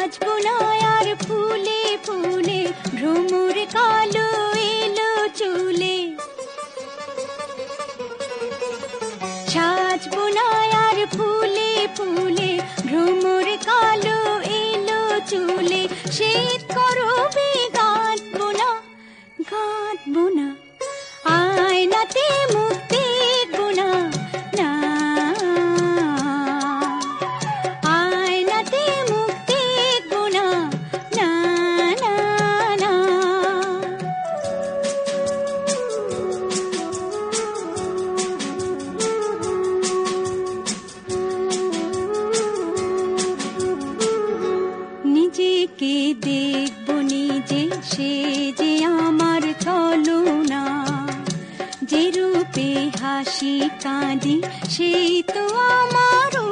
সাজবো না আর ফুলে ফুলে, ভ্রমর কালো এলো চুলে। সাজবো না আর ফুলে ফুলে, ভ্রমর কালো এলো চুলে। শীত করবে গাঁথবো না, গাঁথবো না, আয়নাতে মুখ দেখবো না, না, আয়নাতে মুখ দেখবো না, না, না, না। নিজেকে দেখবো নিজে, সে যে আমার ছলনা। যে রূপে হাসি কাঁদি, সেই তো আমার